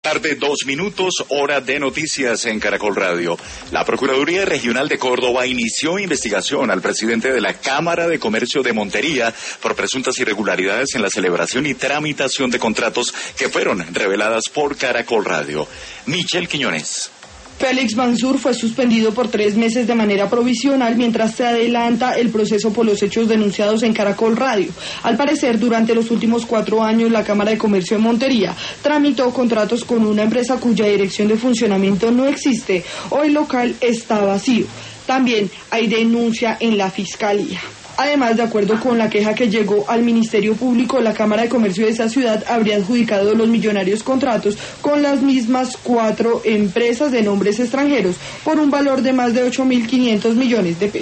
Tarde, 2 minutos, hora de noticias en Caracol Radio. La Procuraduría Regional de Córdoba inició investigación al presidente de la Cámara de Comercio de Montería por presuntas irregularidades en la celebración y tramitación de contratos que fueron reveladas por Caracol Radio. Michelle Quiñones. Félix Mansur fue suspendido por 3 meses de manera provisional mientras se adelanta el proceso por los hechos denunciados en Caracol Radio. Al parecer, durante los últimos 4 años, la Cámara de Comercio de Montería tramitó contratos con una empresa cuya dirección de funcionamiento no existe o el local está vacío. También hay denuncia en la Fiscalía. Además, de acuerdo con la queja que llegó al Ministerio Público, la Cámara de Comercio de esa ciudad habría adjudicado los millonarios contratos con las mismas 4 empresas de nombres extranjeros por un valor de más de 8.500 millones de pesos.